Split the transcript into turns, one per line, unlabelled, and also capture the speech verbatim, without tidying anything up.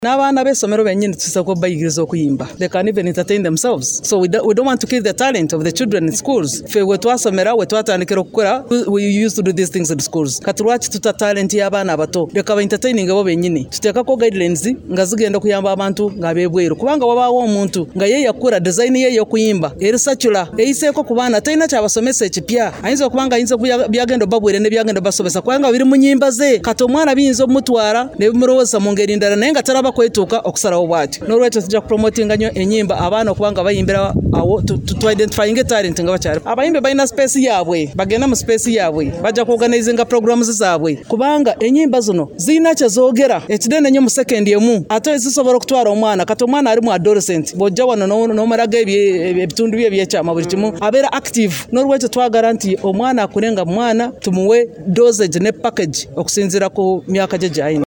N'abana besomero benyine tusako bayigiriza okuyimba. They can even entertain themselves. So we don't, we don't want to kill the talent of the children in schools. Fe we twasomera we twatandikira okukora, we used to do these things in schools. Katulwachi tuta talent y'abana abato. Leka ba entertaining abo benyine. Tutekako guidelines nga zigenda kuyamba abantu nga bebweru. Kubanga wabawo omuntu nga ye yakura design ye yokuyimba. Erisachula eyiseko kubana tayina kyabasomesa ekipya. Ayinza okubanga ayinza byagendo babwere ne byagendo basomesa kubanga biri mu nyimba ze. Kato mwana biyinza omutwara ne bimurowoza mu ngeri ndala naye nga taraba kwetuka okusalawo bwati. N'olwekyo tujja kupromotinga nnyo enyimba abaana okubanga bayimbira awo to identifying talent nga bakyali. Abayimbi balina space yaabwe bagenda mu space yaabwe bajja ku organizinga programs zaabwe kubanga enyimba zino zina kye zoogera ekidene nnyo mu second emu ate zisobola okutwala omwana kati omwana ali mu adolescent bojja wano n'omalaga ebitundu bye ebyekyama buli kimu abeera active. N'olwekyo twagala nti omwana akulenga mwana tumuwe dosage ne package okusinziira ku myaka gye gy'ayina.